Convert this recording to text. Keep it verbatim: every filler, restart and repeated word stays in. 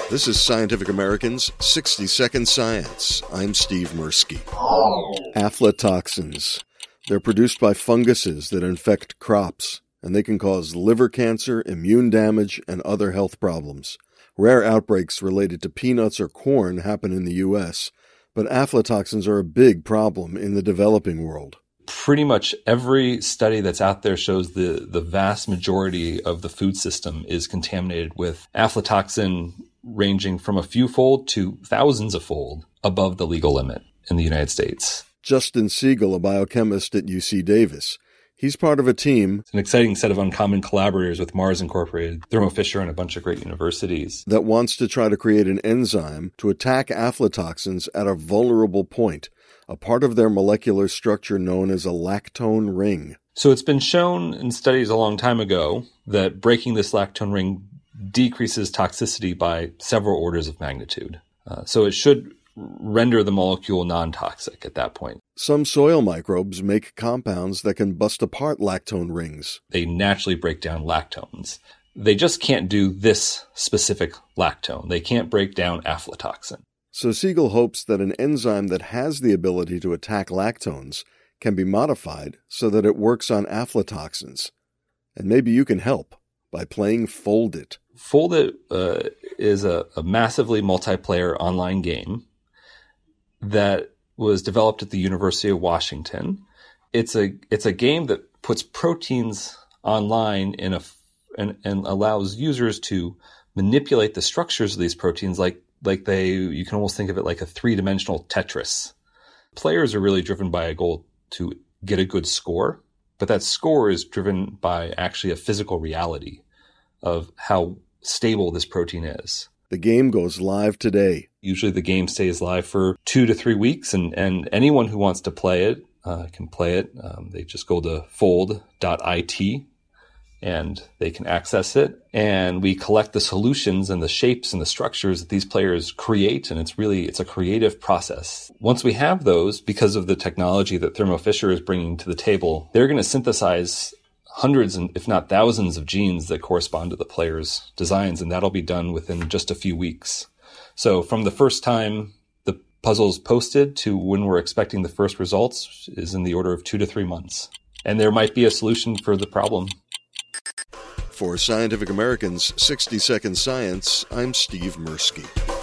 This is Scientific American's sixty second Science. I'm Steve Mirsky. Aflatoxins. They're produced by funguses that infect crops, and they can cause liver cancer, immune damage, and other health problems. Rare outbreaks related to peanuts or corn happen in the U S, but aflatoxins are a big problem in the developing world. Pretty much every study that's out there shows the, the vast majority of the food system is contaminated with aflatoxin ranging from a few fold to thousands of fold above the legal limit in the United States. Justin Siegel, a biochemist at U C Davis. He's part of a team. It's an exciting set of uncommon collaborators with Mars Incorporated, Thermo Fisher, and a bunch of great universities that wants to try to create an enzyme to attack aflatoxins at a vulnerable point, a part of their molecular structure known as a lactone ring. So it's been shown in studies a long time ago that breaking this lactone ring decreases toxicity by several orders of magnitude. Uh, so it should render the molecule non-toxic at that point. Some soil microbes make compounds that can bust apart lactone rings. They naturally break down lactones. They just can't do this specific lactone. They can't break down aflatoxin. So Siegel hopes that an enzyme that has the ability to attack lactones can be modified so that it works on aflatoxins. And maybe you can help by playing Fold It. Fold It uh, is a, a massively multiplayer online game that was developed at the University of Washington. It's a it's a game that puts proteins online in a and, and allows users to manipulate the structures of these proteins like like they you can almost think of it like a three-dimensional Tetris. Players are really driven by a goal to get a good score, but that score is driven by actually a physical reality of how stable this protein is. The game goes live today. Usually the game stays live for two to three weeks, and, and anyone who wants to play it uh, can play it. Um, they just go to fold dot I T, and they can access it. And we collect the solutions and the shapes and the structures that these players create, and it's really, it's a creative process. Once we have those, because of the technology that Thermo Fisher is bringing to the table, they're going to synthesize hundreds and if not thousands of genes that correspond to the player's designs, and that'll be done within just a few weeks. So from the first time the puzzle's posted to when we're expecting the first results is in the order of two to three months. And there might be a solution for the problem. For Scientific American's sixty second Science, I'm Steve Mirsky.